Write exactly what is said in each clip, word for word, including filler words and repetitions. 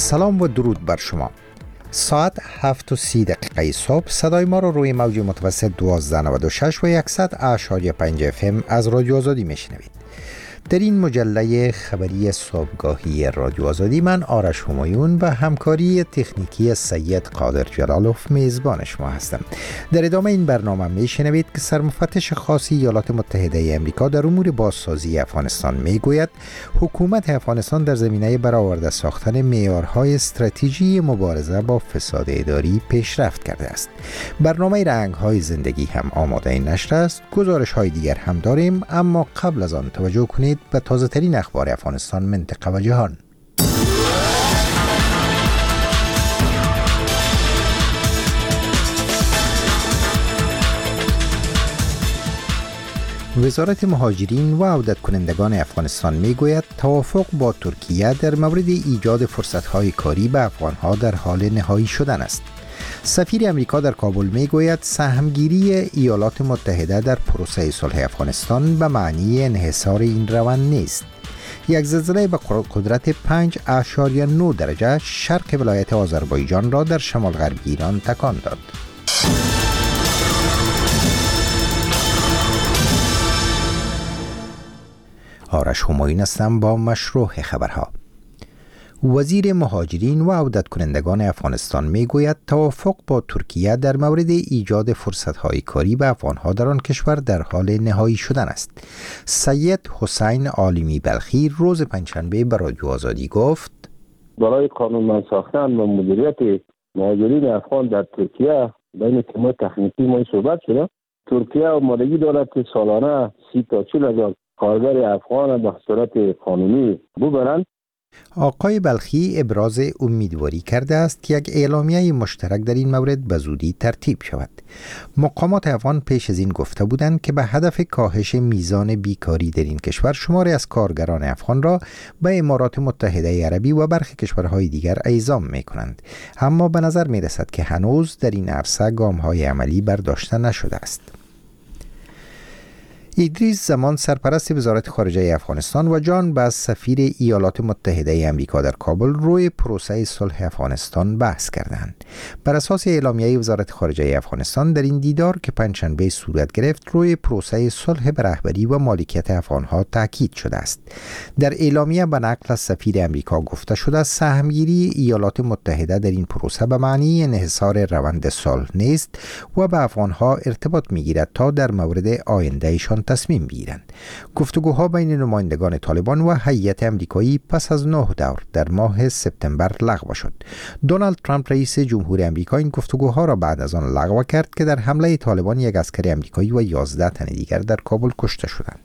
سلام و درود بر شما. ساعت هفت و سی دقیقه صبح صدای ما رو روی موج متوسط دوازده نود و شش و صد اعشاری پنج اف ام از رادیو آزادی میشنوید. در این مجله خبری صبحگاهی رادیو آزادی من آرش همایون و همکاری تکنیکی سید قادر جلالوف میزبان شما هستم. در ادامه این برنامه میشنوید که سرمفتش خاص ایالات متحده امریکا در امور بازسازی افغانستان میگوید حکومت افغانستان در زمینه برآورده ساختن معیارهای استراتژی مبارزه با فساد اداری پیشرفت کرده است. برنامه رنگ‌های زندگی هم آماده این نشر است. گزارش‌های دیگر هم داریم، اما قبل از آن توجه کنید به تازه ترین اخبار افغانستان، منطقه و جهان. وزارت مهاجرین و عودت کنندگان افغانستان میگوید توافق با ترکیه در مورد ایجاد فرصت‌های کاری به افغان‌ها در حال نهایی شدن است. سفیر امریکا در کابل میگوید سهمگیری ایالات متحده در پروسه صلح افغانستان به معنی انحصار این روند نیست. یک زلزله به قدرت پنج اعشاری نه درجه شرق ولایت آذربایجان را در شمال غربی ایران تکان داد. آرش همایون هستم با مشروع خبرها. وزیر مهاجرین و عودت کنندگان افغانستان میگوید توافق با ترکیه در مورد ایجاد فرصت‌های کاری به افغان‌ها در آن کشور در حال نهایی شدن است. سید حسین عالمی بلخی روز پنجشنبه به رادیو آزادی گفت برای قانونمند ساختن و مدیریت مهاجرین افغان در ترکیه بین تیم‌های تکنیکی ما صحبت شده. ترکیه آمادگی دارد که سالانه سی تا چهل هزار کارگر افغان به صورت قانونی ببرند. آقای بلخی ابراز امیدواری کرده است که یک اعلامیه مشترک در این مورد به زودی ترتیب شود. مقامات افغان پیش از این گفته بودند که به هدف کاهش میزان بیکاری در این کشور شماری از کارگران افغان را به امارات متحده عربی و برخی کشورهای دیگر اعزام می کنند، اما به نظر می رسد که هنوز در این عرصه گام‌های عملی برداشته نشده است. ادریس زمان سرپرست وزارت خارجه افغانستان و جان باز سفیر ایالات متحده امریکا در کابل روی پروسه صلح افغانستان بحث کردند. بر اساس اعلامیه وزارت خارجه افغانستان در این دیدار که پنجشنبه صورت گرفت روی پروسه صلح به رهبری و مالکیت افغانها تاکید شده است. در اعلامیه به نقل از سفیر امریکا گفته شده سهمگیری ایالات متحده در این پروسه به معنی انحصار روند صلح نیست و به افغانها ارتباط می‌گیرد تا در مورد آیندهشان تصمیم بگیرند. گفتگوها بین نمایندگان طالبان و هیئت امریکایی پس از نه دور در ماه سپتامبر لغو شد. دونالد ترامپ رئیس جمهور امریکا این گفتگوها را بعد از آن لغو کرد که در حمله طالبان یک عسکر امریکایی و یازده تن دیگر در کابل کشته شدند.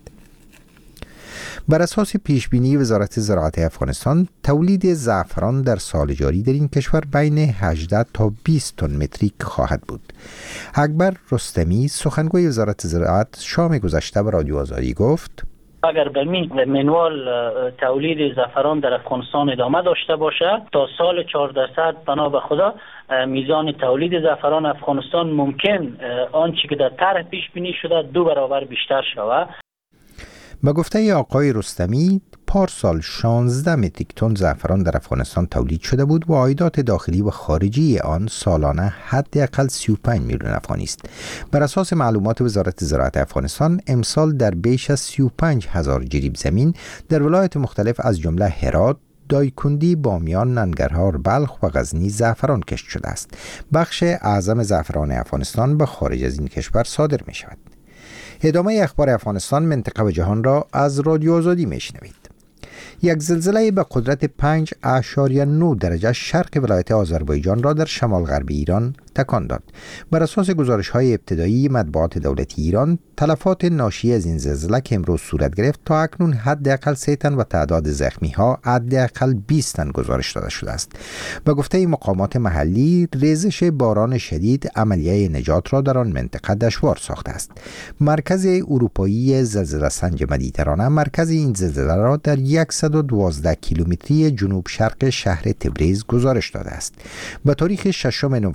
بر اساس پیشبینی وزارت زراعت افغانستان تولید زعفران در سال جاری در این کشور بین هجده تا بیست تن متریک خواهد بود. اکبر رستمی سخنگوی وزارت زراعت شام گذشته به رادیو آزادی گفت اگر به منوال تولید زعفران در افغانستان ادامه داشته باشد تا سال چهارده صد بنا به خدا میزان تولید زعفران افغانستان ممکن آنچه که در طرح پیش بینی شده دو برابر بیشتر شود. به گفته آقای رستمی پارسال شانزده متریک تن زعفران در افغانستان تولید شده بود و عایدات داخلی و خارجی آن سالانه حداقل سی و پنج میلیون افغانی است. بر اساس معلومات وزارت زراعت افغانستان امسال در بیش از سی و پنج هزار جریب زمین در ولایات مختلف از جمله هرات، دایکندی، بامیان، ننگرهار، بلخ و غزنی زعفران کشت شده است. بخش اعظم زعفران افغانستان به خارج از این کشور صادر می شود. ادامه اخبار افغانستان، منطقه و جهان را از رادیو آزادی میشنوید. یک زلزله به قدرت پنج اعشاری نه درجه شرق ولایت آذربایجان را در شمال غربی ایران تکان داد. بر اساس گزارش‌های ابتدایی مطبوعات دولتی ایران، تلفات ناشی از این زلزله که امروز صورت گرفت تا اکنون حداقل سه تن و تعداد زخمی‌ها حداقل بیست تن گزارش داده شده است. به گفته مقامات محلی، ریزش باران شدید عملیه نجات را در آن منطقه دشوار ساخته است. مرکز اروپایی زلزله سنج مدیترانه مرکز این زلزله را در صد و دوازده کیلومتری جنوب شرق شهر تبریز گزارش داده است. به تاریخ ششم نوامبر نیز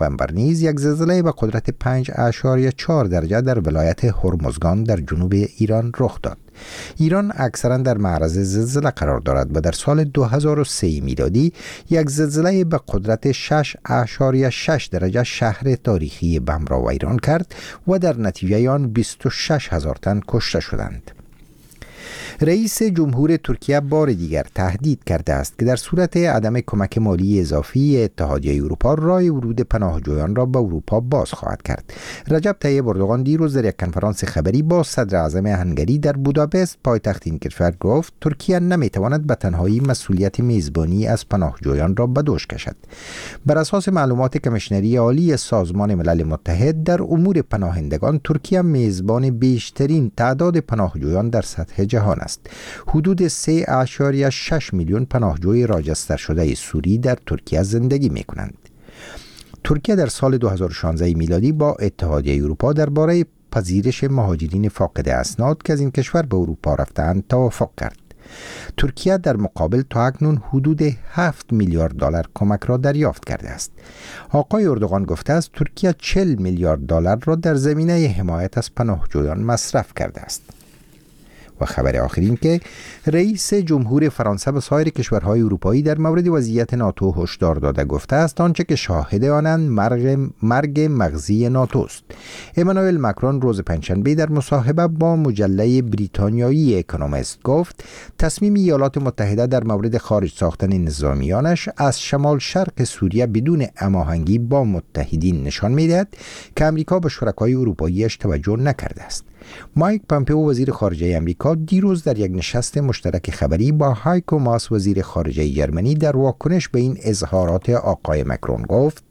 نیز یک زلزله به قدرت پنج اعشاریه چهار درجه در ولایت هرمزگان در جنوب ایران رخ داد. ایران اکثرا در معرض زلزله قرار دارد و در سال دو هزار و سه میلادی یک زلزله به قدرت شش اعشاریه شش درجه شهر تاریخی بم را ویران کرد و در نتیجه آن بیست و شش هزار تن کشته شدند. رئیس جمهور ترکیه بار دیگر تهدید کرده است که در صورت عدم کمک مالی اضافی اتحادیه اروپا راه ورود پناهجویان را به اروپا باز خواهد کرد. رجب طیب اردوغان دیروز در یک کنفرانس خبری با صدر اعظم هنگری در بوداپست پایتخت این کشور گفت ترکیه نمیتواند به تنهایی مسئولیت میزبانی از پناهجویان را به دوش کشد. بر اساس معلومات کمیشنری عالی سازمان ملل متحد در امور پناهندگان ترکیه میزبان بیشترین تعداد پناهجویان در سطح جهان است. حدود سه اعشاریه شش میلیون پناهجوی راجستر شده سوری در ترکیه زندگی می کنند. ترکیه در سال دو هزار و شانزده میلادی با اتحادیه اروپا درباره پذیرش مهاجرین فاقد اسناد که از این کشور به اروپا رفتند توافق کرد. ترکیه در مقابل تا اکنون حدود هفت میلیارد دلار کمک را دریافت کرده است. آقای اردوغان گفته است ترکیه چهل میلیارد دلار را در زمینه حمایت از پناهجویان مصرف کرده است. و خبر آخرین که رئیس جمهور فرانسه به سایر کشورهای اروپایی در مورد وضعیت ناتو هشدار داده گفته است آنچه که شاهد آنند مرگ, مرگ مغزی ناتو است. امانوئل مکرون روز پنجشنبه در مصاحبه با مجله بریتانیایی اکونومیست گفت تصمیم ایالات متحده در مورد خارج ساختن نظامیانش از شمال شرق سوریه بدون هماهنگی با متحدین نشان می‌دهد که امریکا به شرکای اروپاییش توجه نکرده است. مایک پامپئو وزیر خارجه امریکا دیروز در یک نشست مشترک خبری با هایکو ماس وزیر خارجه جرمنی در واکنش به این اظهارات آقای مکرون گفت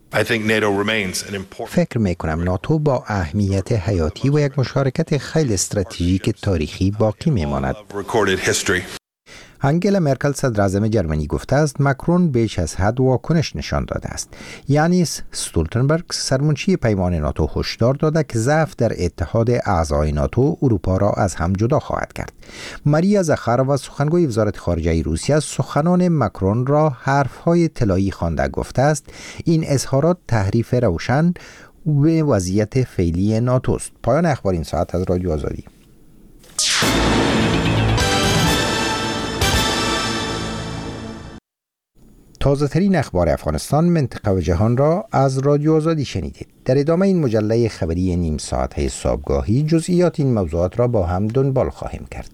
فکر می کنم ناتو با اهمیت حیاتی و یک مشارکت خیلی استراتژیک تاریخی باقی می ماند. انگلا مرکل صدر اعظم جرمنی گفته است مکرون بیش از حد واکنش نشان داده است. یانیس استولتنبرگ سرمنشی پیمان ناتو هشدار داده که ضعف در اتحاد اعضای ناتو اروپا را از هم جدا خواهد کرد. ماریا زخارova سخنگوی وزارت خارجه روسیه سخنان مکرون را حرفهای طلایی خوانده گفته است این اظهارات تحریف روشن به وضعیت فعلی ناتو است. پایان اخبار این ساعت از رادیو آزادی. تازه ترین اخبار افغانستان، منطقه و جهان را از رادیو آزادی شنیدید. در ادامه این مجله خبری نیم ساعته صبحگاهی جزئیات این موضوعات را با هم دنبال خواهیم کرد.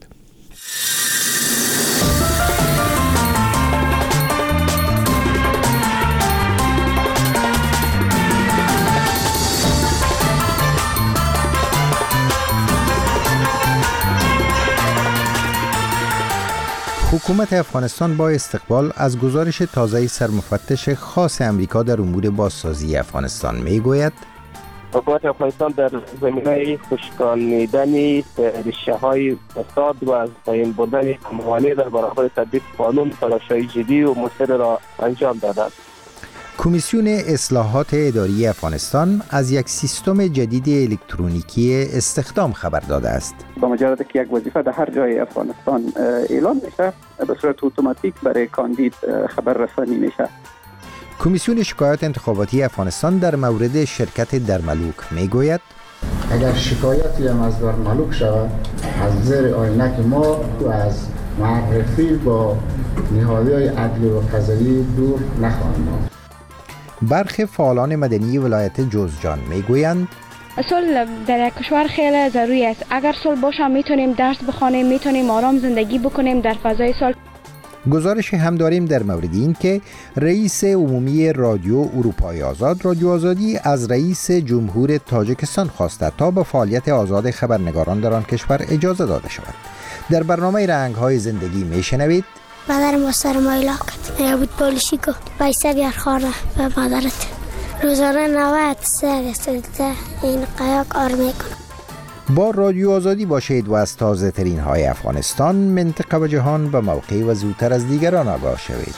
حکومت افغانستان با استقبال از گزارش تازه سرمفتش خاص امریکا در امور بازسازی افغانستان میگوید حکومت افغانستان در زمینه خشکانیدن ریشه‌های فساد و از پایین بردن موانع در برابر تطبیق قانون تلاش‌های جدی و مؤثر را انجام داده است. کمیسیون اصلاحات اداری افغانستان از یک سیستم جدید الکترونیکی استخدام خبر داده است. با مجرد که یک وظیفه در هر جای افغانستان اعلان میشه به صورت اتوماتیک برای کاندید خبر رسانی میشه. کمیسیون شکایات انتخاباتی افغانستان در مورد شرکت درملوک میگوید اگر شکایتی هم از درملوک شود از زیر عینک ما و از معرفی با نهادهای عدلی و قضایی دور نخواهیم ماند. برخی فعالان مدنی ولایت جوزجان میگویند صلح در یک کشور خیلی ضروری است. اگر صلح باشه میتونیم درس بخوانیم، میتونیم آرام زندگی بکنیم در فضای صلح. گزارش هم داریم در مورد این که رئیس عمومی رادیو اروپای آزاد رادیو آزادی از رئیس جمهور تاجیکستان خواسته تا به فعالیت آزاد خبرنگاران در آن کشور اجازه داده شود. در برنامه رنگ‌های زندگی میشنوید مادرم با سرمایلا کرد نبود پالیشی کرد بایسته بیار خانه به مادرت روزانه نوت سر سلطه این قیاق آر میکنه. با رادیو آزادی باشید و از تازه ترین های افغانستان، منطقه و جهان به موقع و زودتر از دیگران آگاه شوید.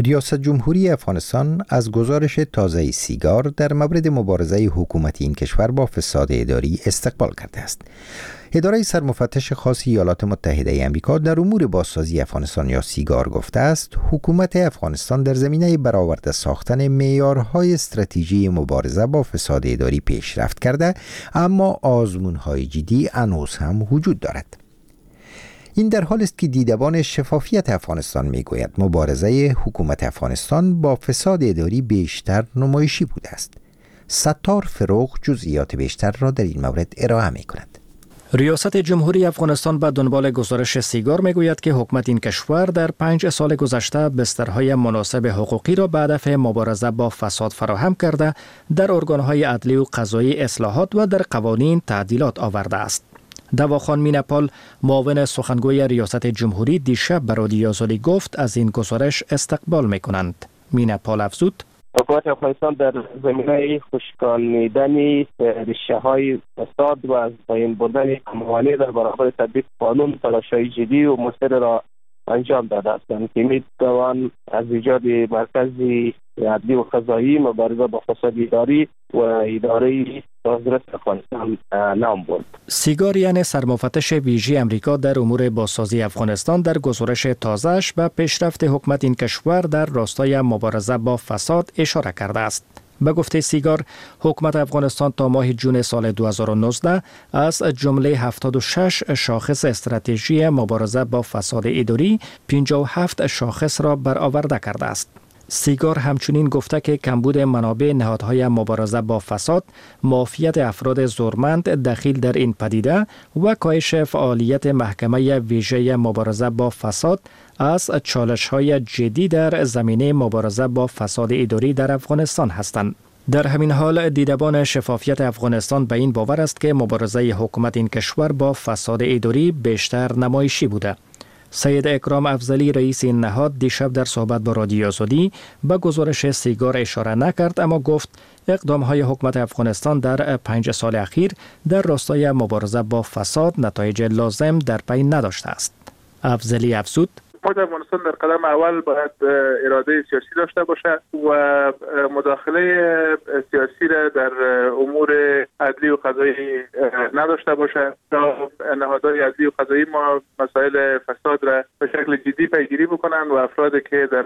ریاست جمهوری افغانستان از گزارش تازه سیگار در مورد مبارزه حکومت این کشور با فساد اداری استقبال کرده است. اداره سرمفتش خاص ایالات متحده آمریکا در امور بازسازی افغانستان یا سیگار گفته است حکومت افغانستان در زمینه برآورده ساختن معیارهای استراتژی مبارزه با فساد اداری پیشرفت کرده، اما آزمون‌های جدی هنوز هم وجود دارد. این در حال است که دیدبان شفافیت افغانستان میگوید مبارزه حکومت افغانستان با فساد اداری بیشتر نمایشی بوده است. ستار فروغ جزئیات بیشتر را در این مورد ارائه می‌کند. ریاست جمهوری افغانستان به دنبال گزارش سیگار میگوید که حکومت این کشور در پنج سال گذشته بسترهای مناسب حقوقی را به هدف مبارزه با فساد فراهم کرده، در ارگانهای عدلی و قضایی اصلاحات و در قوانین تعدیلات آورده است. دواخان مینپال معاون سخنگوی ریاست جمهوری دیشب به رادیو آزادی گفت از این گزارش استقبال میکنند. مینپال افزود حکومت افغانستان در زمینه خشکانیدن ریشه‌های فساد و از بین بردن موانع در برابر تطبیق قانون تلاش‌های جدی و مؤثر را انجام داده است که می‌توان از ایجاد مرکزی عدلی و قضایی مبارزه با فساد اداری و اداره بازرس افغانستان نام برد. سیگار یعنی سرمفتش ویژه امریکا در امور بازسازی افغانستان در گزارش تازه‌اش به پیشرفت حکومت این کشور در راستای مبارزه با فساد اشاره کرده است. به گفته سیگار، حکومت افغانستان تا ماه جون سال دو هزار و نوزده از جمله هفتاد و شش شاخص استراتژی مبارزه با فساد اداری پنجاه و هفت شاخص را برآورده کرده است. سیگار همچنین گفته که کمبود منابع نهادهای مبارزه با فساد، معافیت افراد زورمند دخیل در این پدیده و کاهش فعالیت محکمه ویژه مبارزه با فساد از چالش‌های جدی در زمینه مبارزه با فساد اداری در افغانستان هستند. در همین حال دیدبان شفافیت افغانستان به این باور است که مبارزه حکومت این کشور با فساد اداری بیشتر نمایشی بوده. سید اکرام افضلی رئیس این نهاد دیشب در صحبت با رادیو آزادی به گزارش سیگار اشاره نکرد، اما گفت اقدام‌های حکومت افغانستان در پنج سال اخیر در راستای مبارزه با فساد نتایج لازم در پی نداشته است. افضلی افزود حکومت افغانستان در قدم اول باید اراده سیاسی داشته باشد و مداخله سیاسی را در امور عدلی و قضایی نداشته باشد تا نهادهای عدلی و قضایی ما مسائل فساد را به شکل جدی پیگیری بکنند و افرادی که در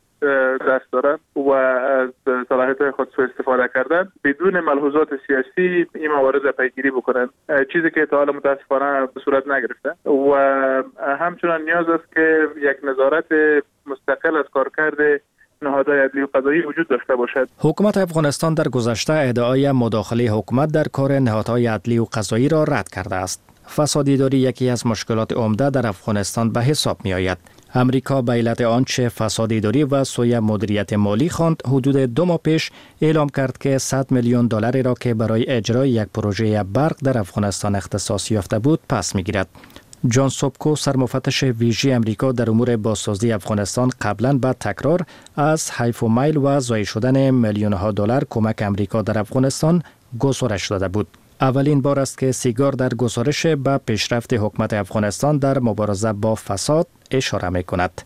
دست دارند و از صلاحیت خود سوء استفاده کردن بدون ملحوظات سیاسی این موارد را پیگیری بکنند، چیزی که تا حالا متاسفانه به صورت نگرفته و همچنان نیاز است که یک نظارت مستقل از کارکرد نهادهای عدلی و قضایی وجود داشته باشد. حکومت افغانستان در گذشته ادعای مداخله حکومت در کار نهادهای عدلی و قضایی را رد کرده است. فساد اداری یکی از مشکلات عمده در افغانستان به حساب می آید. امریکا به علت آنچه فساد اداری و سوء مدیریت مالی خواند، حدود دو ماه پیش اعلام کرد که صد میلیون دلاری را که برای اجرای یک پروژه برق در افغانستان اختصاص یافته بود پس میگیرد. جان سوبکو سرمفتش ویژه امریکا در امور بازسازی افغانستان قبلا به تکرار از حیف و میل و ضایع شدن میلیون ها دلار کمک امریکا در افغانستان گزارش داده بود. اولین بار است که سیگار در گزارش به پیشرفت حکومت افغانستان در مبارزه با فساد اشاره می کند.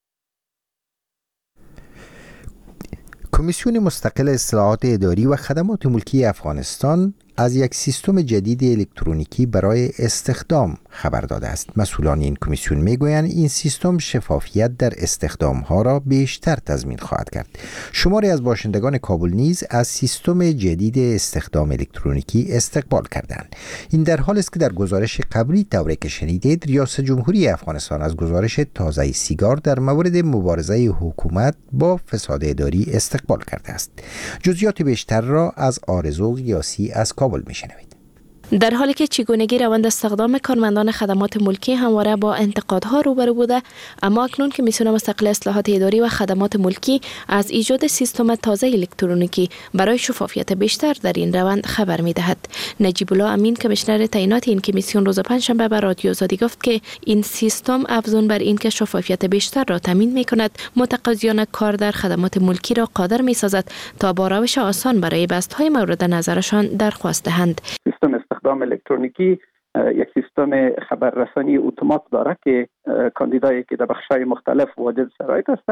کمیسیون مستقل اصلاحات اداری و خدمات ملکی افغانستان از یک سیستم جدید الکترونیکی برای استخدام خبر داده است. مسئولان این کمیسیون میگویند این سیستم شفافیت در استخدام ها را بیشتر تضمین خواهد کرد. شماری از باشندگان کابل نیز از سیستم جدید استخدام الکترونیکی استقبال کردند. این در حال است که در گزارش قبلی طوری که شنیدید ریاست جمهوری افغانستان از گزارش تازه سیگار در مورد مبارزه حکومت با فساد اداری استقبال کرده است. جزئیات بیشتر را از آرزو قیاسی از کابل میشنوید. در حالی که چگونگی روند استخدام کارمندان خدمات ملکی همواره با انتقادها روبرو بوده، اما اکنون کمیسیون مستقل اصلاحات اداری و خدمات ملکی از ایجاد سیستم تازه الکترونیکی برای شفافیت بیشتر در این روند خبر می‌دهد. نجیب الله امین کمیشنر تعیینات این کمیسیون روز پنجشنبه به رادیو آزادی گفت که این سیستم افزون بر این که شفافیت بیشتر را تامین می‌کند، متقاضیان کار در خدمات ملکی را قادر می‌سازد تا با روش آسان برای بست‌های مورد نظرشان درخواست دهند. سیستم استخدام الکترونیکی یک سیستم خبررسانی اتومات داره که کاندیدایی که در بخش‌های مختلف واجد شرایط هستند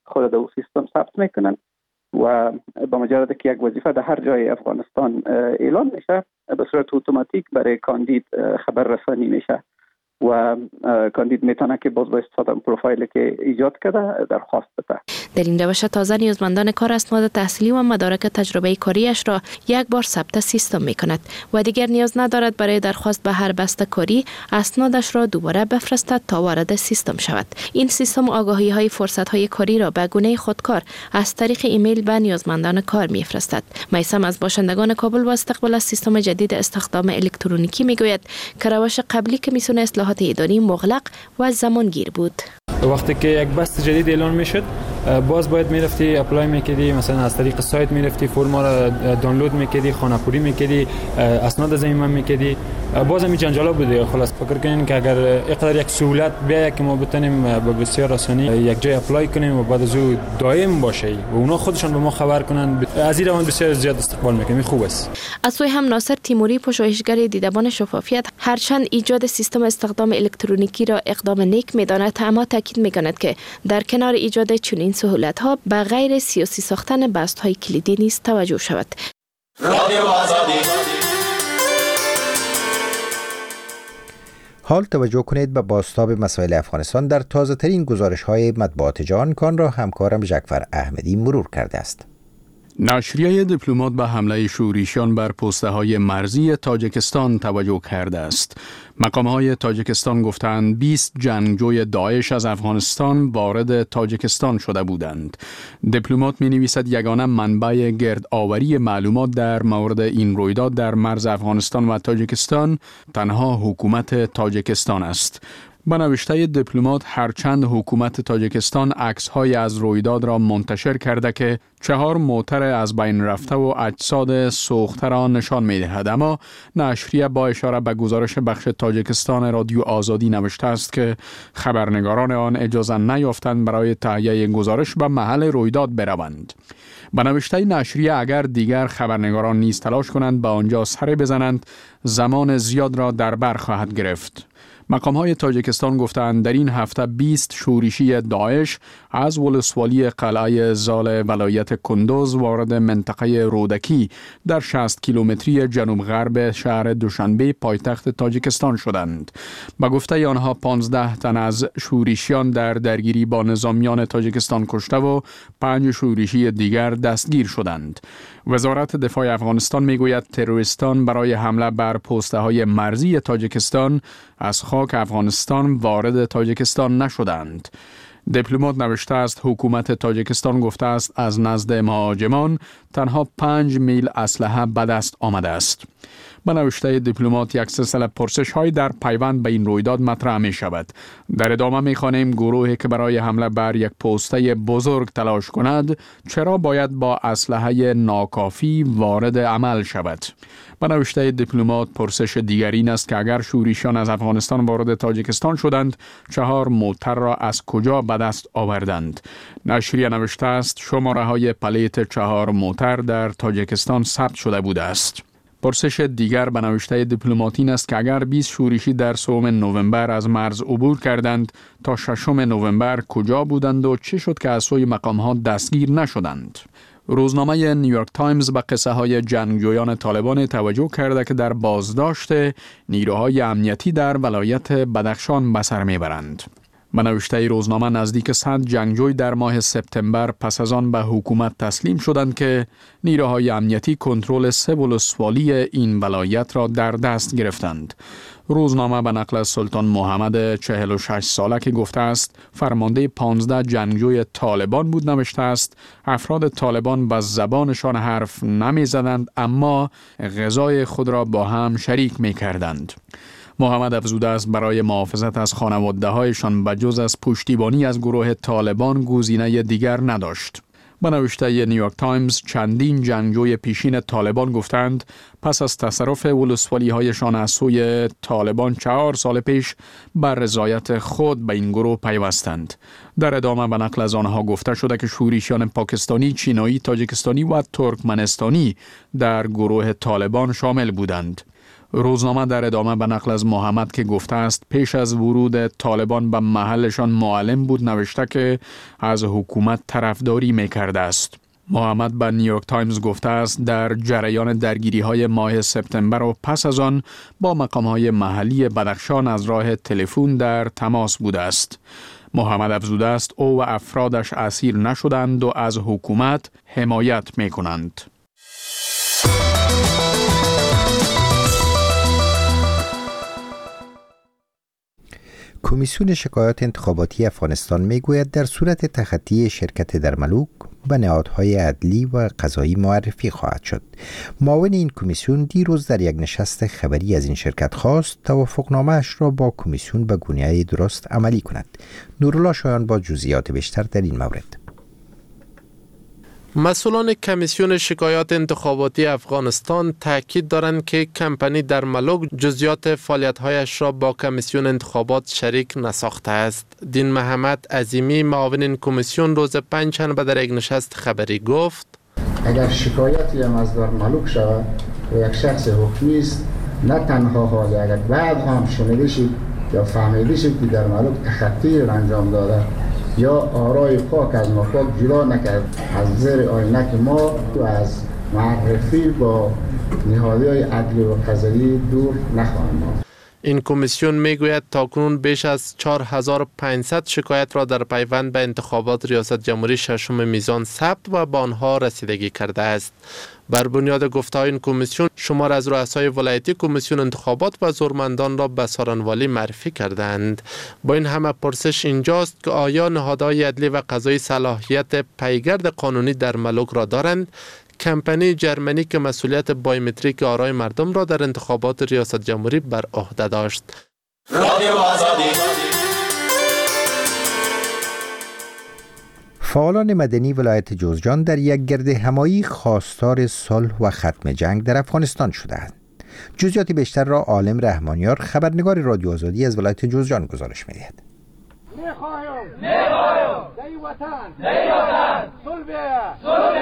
خود در او سیستم ثبت میکنن و با مجرد که یک وظیفه در هر جای افغانستان اعلان میشه به صورت اتوماتیک برای کاندید خبر رسانی میشه و کاندید میتونه که باز با استفاده پروفایلی که ایجاد کرده درخواست بده. در این روش تازه نیازمندان کار اسناد تحصیلی و مدارک تجربه کاریش را یک بار ثبت سیستم می کند و دیگر نیاز ندارد برای درخواست به هر بسته کاری اسنادش را دوباره بفرستد تا وارد سیستم شود. این سیستم آگاهی های فرصت های کاری را به گونه خودکار از طریق ایمیل به نیازمندان کار می فرستد. میثم از باشندگان کابل با استقبال از سیستم جدید استخدام الکترونیکی می گوید که روش قبلی که میسونه اصلاحات اداری مغلق و زمانگیر بود. وقتی که یک بست جدید اعلان میشد باز باید میرفتی اپلای میکردی، مثلا از طریق سایت میرفتی فرما را دانلود میکردی، خانه‌پوری میکردی، اسناد ضمیمه میکردی، باز هم جنجالا بوده. خلاص فکر کنین که اگر اقدار یک سهولت بیاید که ما بتونیم با بسیار آسانی یک جای اپلای کنیم و بعد از او دائم باشه و اونا خودشان به ما خبر کنن، از این روند بسیار زیاد استقبال میکنیم. خوب است. از سوی هم ناصر تیموری پژوهشگر دیدبان شفافیت هرچند ایجاد سیستم استخدام الکترونیکی را اقدام نیک میداند، اما تاکید میکند که در کنار ایجاد چنین سهولت ها به غیر سیاسی ساختن بست های کلیدی نیز توجه شود. حال توجه کنید به بازتاب مسائل افغانستان در تازه ترین گزارش های مطبوعات جهان کان را همکارم جعفر احمدی مرور کرده است. نشریه دیپلمات به حمله شورشیان بر پسته های مرزی تاجیکستان توجه کرده است. مقام های تاجیکستان گفتند بیست جنگجوی داعش از افغانستان وارد تاجیکستان شده بودند. دیپلمات می نویسد یگانه منبع گردآوری معلومات در مورد این رویداد در مرز افغانستان و تاجیکستان تنها حکومت تاجیکستان است. با نوشته دیپلمات هرچند حکومت تاجیکستان عکس‌های از رویداد را منتشر کرده که چهار موتر از بین رفته و اجساد سوخته را نشان می‌دهد، اما نشریه با اشاره به گزارش بخش تاجیکستان رادیو آزادی نوشته است که خبرنگاران آن اجازه نیافتند برای تهیه گزارش به محل رویداد بروند. با نوشته نشریه اگر دیگر خبرنگاران نیز تلاش کنند به آنجا سر بزنند زمان زیاد را در بر خواهد گرفت. مقام های تاجیکستان گفتند در این هفته بیست شورشی داعش از ولسوالی قلعه زال ولایت کندوز وارد منطقه رودکی در شصت کیلومتری جنوب غرب شهر دوشنبه پایتخت تاجیکستان شدند. با گفته آنها پانزده تن از شورشیان در درگیری با نظامیان تاجیکستان کشته و پنج شورشی دیگر دستگیر شدند. وزارت دفاع افغانستان میگوید تروریستان برای حمله بر پسته های مرزی تاجیکستان از خاک افغانستان وارد تاجیکستان نشدند. دیپلمات نوشته است حکومت تاجیکستان گفته است از نزد مهاجمان تنها پنج میل اسلحه به دست آمده است. با نوشته دیپلمات یک سلسله پرسش های در پیوند به این رویداد مطرح می شود. در ادامه می خوانیم گروهی که برای حمله بر یک پسته بزرگ تلاش کند چرا باید با اسلحه ناکافی وارد عمل شود. با نوشته دیپلمات پرسش دیگر این است که اگر شورشیان از افغانستان وارد تاجیکستان شدند چهار موتر را از کجا به دست آوردند. نشریه نوشته است شماره های پلیت چهار موتر در تاجیکستان ثبت شده بوده است. پرسش دیگر به نوشته دیپلمات این است که اگر بیست شورشی در سوم نوامبر از مرز عبور کردند تا ششم نوامبر کجا بودند و چه شد که از سوی مقام ها دستگیر نشدند. روزنامه نیویورک تایمز به قصه های جنگجویان طالبان توجه کرده که در بازداشت نیروهای امنیتی در ولایت بدخشان به سر میبرند. به نوشته روزنامه نزدیک صد جنگجوی در ماه سپتامبر پس از آن به حکومت تسلیم شدند که نیروهای امنیتی کنترل سه ولسوالی این ولایت را در دست گرفتند. روزنامه به نقل از سلطان محمد چهل و شش ساله که گفته است فرمانده پانزده جنگجوی طالبان بود نوشته است افراد طالبان به زبانشان حرف نمی زدند اما غذای خود را با هم شریک می کردند. محمد افزوده است برای محافظت از خانواده هایشان بجز از پشتیبانی از گروه طالبان گزینه دیگر نداشت. به نوشته نیویورک تایمز چندین جنگجوی پیشین طالبان گفتند پس از تصرف ولسوالی هایشان از سوی طالبان چهار سال پیش بر رضایت خود به این گروه پیوستند. در ادامه به نقل از آنها گفته شده که شورشیان پاکستانی، چینایی، تاجیکستانی و ترکمنستانی در گروه طالبان شامل بودند. روزنامه در ادامه به نقل از محمد که گفته است پیش از ورود طالبان به محلشان معلم بود نوشته که از حکومت طرفداری می‌کرده است. محمد به نیویورک تایمز گفته است در جریان درگیری های ماه سپتامبر و پس از آن با مقام های محلی بدخشان از راه تلفن در تماس بوده است. محمد افزوده است او و افرادش اسیر نشدند و از حکومت حمایت می کنند. کمیسیون شکایات انتخاباتی افغانستان میگوید در صورت تخطی شرکت در ملوک به نهادهای عدلی و قضایی معرفی خواهد شد. معاون این کمیسیون دیروز در یک نشست خبری از این شرکت خواست توافقنامه‌اش را با کمیسیون به گونه‌ای درست عملی کند. نورالله شایان با جزئیات بیشتر در این مورد. مسئولان کمیسیون شکایات انتخاباتی افغانستان تاکید دارند که کمپانی در ملوک جزئیات فعالیت‌هایش را با کمیسیون انتخابات شریک نساخته است. دین محمد عظیمی معاون این کمیسیون روز پنجشنبه در یک نشست خبری گفت: اگر شکایتی هم از در ملوک شود و یک شخص حکمی است، نه تنها حالی اگر بعد هم شنیده شد یا فهمیده شد که در ملوک تخطی را انجام داده یا آرای پاک از ناپاک جدا نکرد، از زیر عینک ما و از معرفی با نهادهای عدلی و قضایی دور نخواهند ماند. این کمیسیون میگوید تاکنون بیش از چهار هزار و پانصد شکایت را در پیوند به انتخابات ریاست جمهوری ششم میزان ثبت و به آنها رسیدگی کرده است. بر بنیاد گفته‌های این کمیسیون شمار از رؤسای ولایتی کمیسیون انتخابات و زورمندان را به سارنوالی معرفی کردند. با این همه پرسش اینجاست که آیا نهادهای عدلی و قضایی صلاحیت پیگرد قانونی در ملوک را دارند؟ کمپانی جرمنی که مسئولیت بایومتریک آرای مردم را در انتخابات ریاست جمهوری بر عهده داشت. رادیو آزادی. فعالان مدنی ولایت جوزجان در یک گرد همایی خواستار صلح و ختم جنگ در افغانستان شدند. جزئیات بیشتر را عالم رحمانیار خبرنگار رادیو آزادی از ولایت جوزجان گزارش می‌دهد. میخوایم میخوایم دی وطن دی وطن صلح بیاید صلح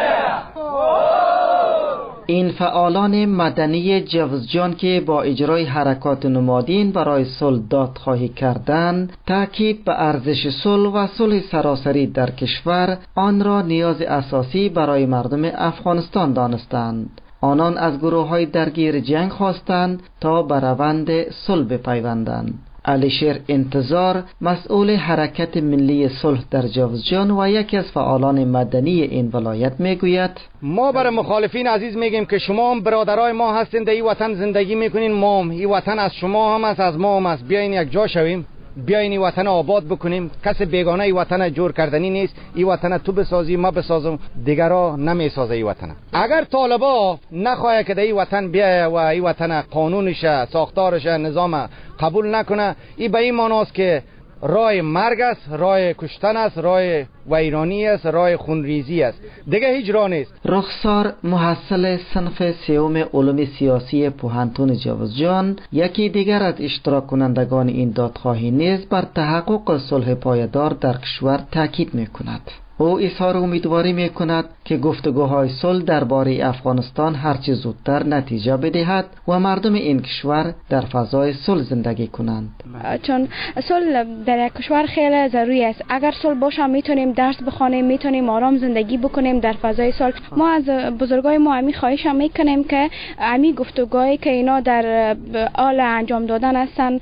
بیاید. این فعالان مدنی جوزجان که با اجرای حرکات نمادین برای صلح دادخواهی کردند، تاکید به ارزش صلح و صلح سراسری در کشور آن را نیاز اساسی برای مردم افغانستان دانستند. آنان از گروه‌های درگیر جنگ خواستند تا به روند صلح بپیوندند. علیشیر انتظار مسئول حرکت ملی صلح در جوزجان و یکی از فعالان مدنی این ولایت میگوید: ما برای مخالفین عزیز میگیم که شما هم برادرای ما هستین، در این وطن زندگی میکنین، ما هم این وطن از شما هم است، از ما هم است. بیاین یک جا شویم، بیاین این وطن آباد بکنیم. کس بیگانه این وطن جور کردنی نیست. این وطن تو بسازی ما بسازم، دیگرا نمیسازه این وطن. اگر طالبا نخواه که در این وطن بیایه و این وطن قانونش ساختارش نظام قبول نکنه، این به این معناست که راه مرگ است، راه کشتن است، راه ویرانی است، راه خونریزی است، دیگه هیچ راه نیست. رخسار محصل صنف سیوم علوم سیاسی پوهنتون جوزجان یکی دیگر از اشتراک کنندگان این دادخواهی نیز بر تحقق صلح پایدار در کشور تاکید میکند. او اظهار امیدواری میکند که گفتگوهای صلح درباره افغانستان هرچه زودتر نتیجه بدهد و مردم این کشور در فضای صلح زندگی کنند. چون صلح در یک کشور خیلی ضروری است. اگر صلح باشه میتونیم درس بخوانیم، میتونیم آرام زندگی بکنیم در فضای صلح. ما از بزرگای ما همی خواهش هم میکنیم که همی گفتگوهایی که اینا در حال انجام دادن هستن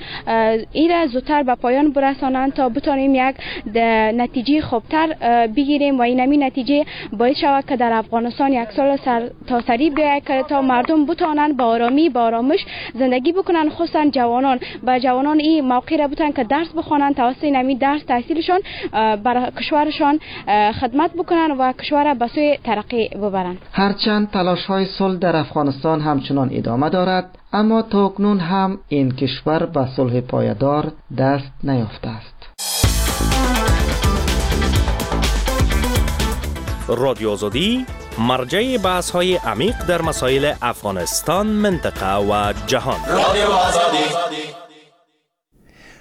این زودتر به پایان برسانند تا بتونیم یک نتیجه خوبتر بگیریم و این همین نتیجه باعث شود که در افغانستان یک سال سر تا سری بیاید که تا مردم بتوانند با آرامی با آرامش زندگی بکنن، خصوصا جوانان. با جوانان این موقع را بتونن که درس بخوانن، توسط این همین درس تحصیلشان برای کشورشان خدمت بکنن و کشور را به سوی ترقی ببرند. هرچند تلاش‌های صلح در افغانستان همچنان ادامه دارد، اما تاکنون هم این کشور به صلح پایدار دست نیافته است. رادیو آزادی مرجع بحث های عمیق در مسائل افغانستان، منطقه و جهان. رادیو آزادی.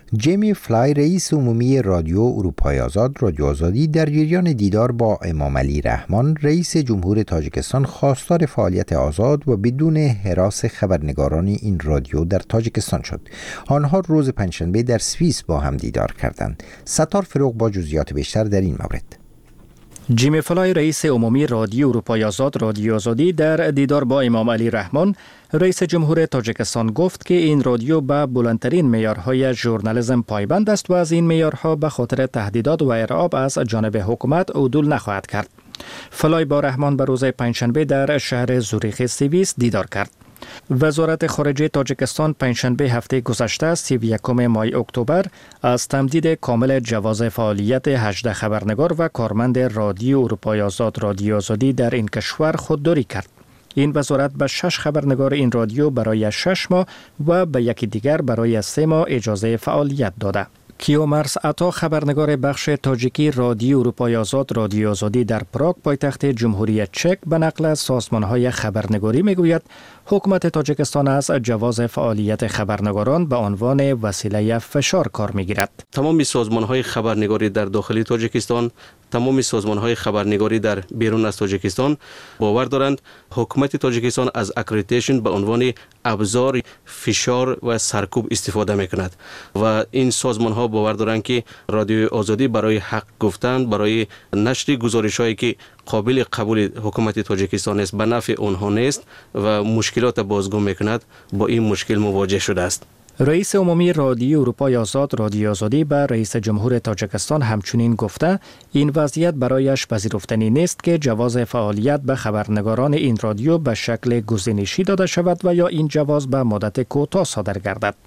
جیمی فلای رئیس عمومی رادیو اروپای آزاد رادیو آزادی در جریان دیدار با امام علی رحمان رئیس جمهور تاجیکستان خواستار فعالیت آزاد و بدون هراس خبرنگاران این رادیو در تاجیکستان شد. آنها روز پنجشنبه در سوئیس با هم دیدار کردند. ستار فروغ با جزئیات بیشتر در این مورد. جیمی فلای رئیس عمومی رادیو اروپای آزاد رادیو آزادی در دیدار با امام علی رحمان رئیس جمهور تاجیکستان گفت که این رادیو به بلندترین معیارهای ژورنالیسم پایبند است و از این معیارها به خاطر تهدیدات و ارعاب از جانب حکومت عدول نخواهد کرد. فلای با رحمان به روز پنجشنبه در شهر زوریخ سوئیس دیدار کرد. وزارت خارجه تاجیکستان پنجشنبه هفته گذشته سی و یکم ماه اکتبر از تمدید کامل جواز فعالیت هجده خبرنگار و کارمند رادیو اروپای آزاد رادیو آزادی در این کشور خودداری کرد. این وزارت به شش خبرنگار این رادیو برای شش ماه و به یکی دیگر برای سه ماه اجازه فعالیت داده. کیومرس عطا خبرنگار بخش تاجیکی رادیو اروپای آزاد رادیو آزادی در پراگ پایتخت جمهوری چک به نقل از سازمان‌های خبرنگاری میگوید حکومت تاجیکستان از جواز فعالیت خبرنگاران به عنوان وسیله فشار کار میگیرد. تمام سازمان‌های خبرنگاری در داخل تاجیکستان، تمام سازمان‌های خبرنگاری در بیرون از تاجیکستان باور دارند حکومت تاجیکستان از اکریدیتیشن به عنوان ابزار فشار و سرکوب استفاده میکند و این سازمان‌ها باور دارند که رادیو آزادی برای حق گفتن، برای نشر گزارش‌هایی که قابل قبول حکومت تاجیکستان است به نفع آنها نیست و مشکلات بازگو میکند، با این مشکل مواجه شده است. رئیس عمومی رادیو اروپای آزاد رادیو آزادی به رئیس جمهور تاجیکستان همچنین گفته این وضعیت برایش پذیرفتنی نیست که جواز فعالیت به خبرنگاران این رادیو به شکل گزینشی داده شود و یا این جواز به مدت کوتاه صادر گردد.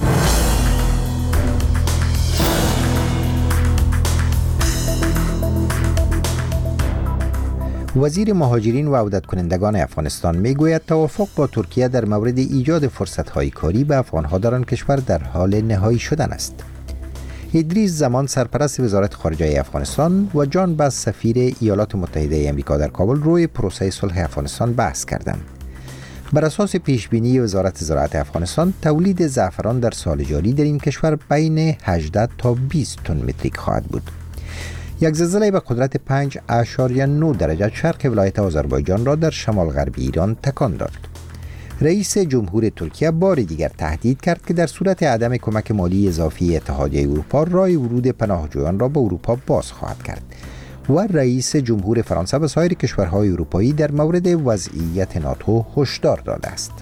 وزیر مهاجرین و عودت کنندگان افغانستان میگوید توافق با ترکیه در مورد ایجاد فرصت‌های کاری به افغان‌ها در آن کشور در حال نهایی شدن است. ادریس زمان سرپرست وزارت خارجه افغانستان و جان باز سفیر ایالات متحده آمریکا در کابل روی پروسه صلح افغانستان بحث کردند. بر اساس پیشبینی وزارت زراعت افغانستان تولید زعفران در سال جاری در این کشور بین هجده تا بیست تن متریک خواهد بود. یک زلزله به قدرت پنج اشاریه نه درجه شرق ولایت آذربایجان را در شمال غربی ایران تکان داد. رئیس جمهور ترکیه بار دیگر تهدید کرد که در صورت عدم کمک مالی اضافی اتحادیه اروپا راه ورود پناهجویان را به اروپا باز خواهد کرد. و رئیس جمهور فرانسه و سایر کشورهای اروپایی در مورد وضعیت ناتو هشدار داده است.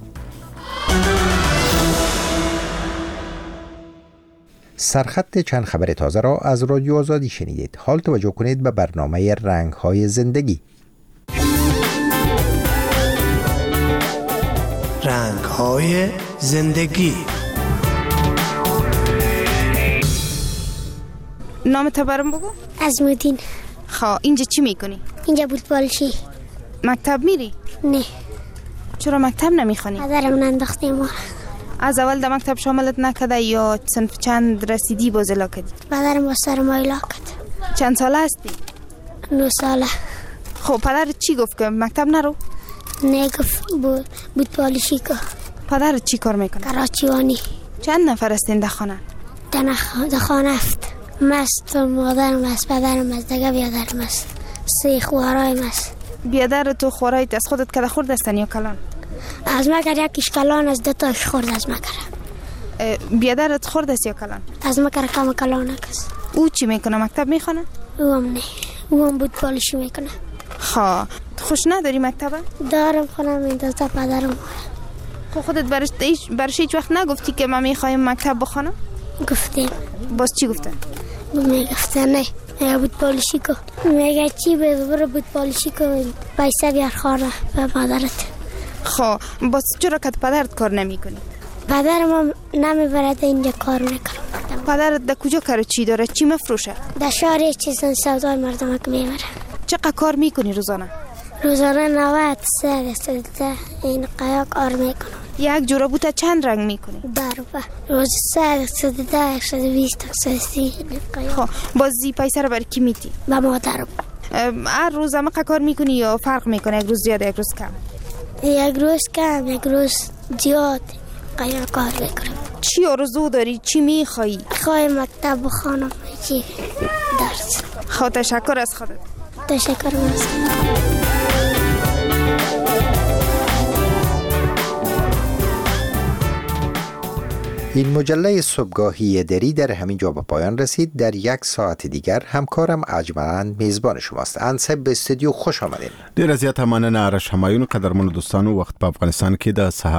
سرخط چند خبر تازه را از رادیو آزادی شنیدید. حال توجه کنید به برنامه رنگ‌های زندگی. رنگ‌های زندگی. نام تو برام بگو. عظم‌الدین. خب اینجا چی میکنی؟ اینجا بودپالشی. مکتب میری؟ نه. چرا مکتب نمیخونی؟ مادرم انداخته ما. از اول در مکتب شاملت نکده یا صنف چند رسیدی باز الا کردی؟ پدرم با سرمایه لا کرد. چند ساله هستی؟ نه ساله. خب پدرت چی گفت که مکتب نرو؟ نه گفت بود پالیشی که. پدرت چی کار میکنه؟ کراچیوانی. چند نفر هستین در خانه؟ در خانه هفت. مست مادرم است، پدرم است، دیگه بیادرم است. سه خواهرایم است. بیادر تو خوارایت از خودت کده خورد هستن یا کلان؟ از مکر یکیش کلان از دو تا خورد از مکر. بیادرت خورد است یا کلان؟ از مکر کم کلان است. او چی میکنه؟ مکتب میخونه؟ او هم نه. او هم بود پالیشی میکنه. خواه خوش نداری مکتبه؟ دارم خونم این دوتا پدرم. خب خودت برش برش هیچ وقت نگفتی که من میخوایم مکتب بخونم؟ گفتیم. باز چی گفته؟ میگفته نه یا بود پالیشی که. میگه چی برو بود پالیشی که پیسه بیار خانه به مادرت. خب باز چرا که پدرت کار نمی کنی؟ پدرم هم نمیبرد اینجا کار میکنم. پدرت در کجا کار چی داره؟ چی مفروشه؟ در شهر چیزن سودای مردم که میبره. چقدر کار میکنی روزانه؟ روزانه نوت سه سلطه این قیاق آر میکنم. یک جورا بوتا چند رنگ میکنی؟ در روپه روز سه سلطه یک سلطه بیست سلطه خب باز زی پیسه رو بر کی میتی؟ به مادرم. هر روز همه کار میکنی یا فرق میکنه؟ یک روز زیاد یک روز کم؟ یک روز کم یک روز زیاد قیاق کار میکنم. چی آرزو داری؟ چی میخوایی؟ خواهی مکتب بخوانم چی درس. خب تشکر از خودت. تشکر از این مجله صبحگاهی دری در همین جا به پایان رسید. در یک ساعت دیگر همکارم اجملاً میزبان شماست. انصب به استودیو خوش آمدین. ډیر زیات مننه آرش همایون. قدرمن دوستانو، وخت په افغانستان کې د سهار